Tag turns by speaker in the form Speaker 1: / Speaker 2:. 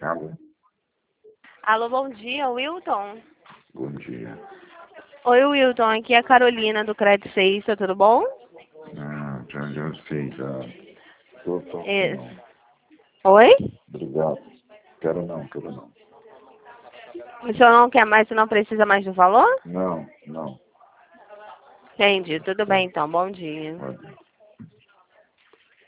Speaker 1: Alô?
Speaker 2: Alô, bom dia, Wilton.
Speaker 1: Bom dia.
Speaker 2: Oi, Wilton, aqui é a Carolina do Crédito Sexta, tudo bom?
Speaker 1: Já sei, já. Tô aqui,
Speaker 2: Isso.
Speaker 1: não.
Speaker 2: Oi?
Speaker 1: Obrigado. Quero não.
Speaker 2: O senhor não quer mais, você não precisa mais do valor?
Speaker 1: Não.
Speaker 2: Entendi, tudo bem então, bom dia.
Speaker 1: Pode.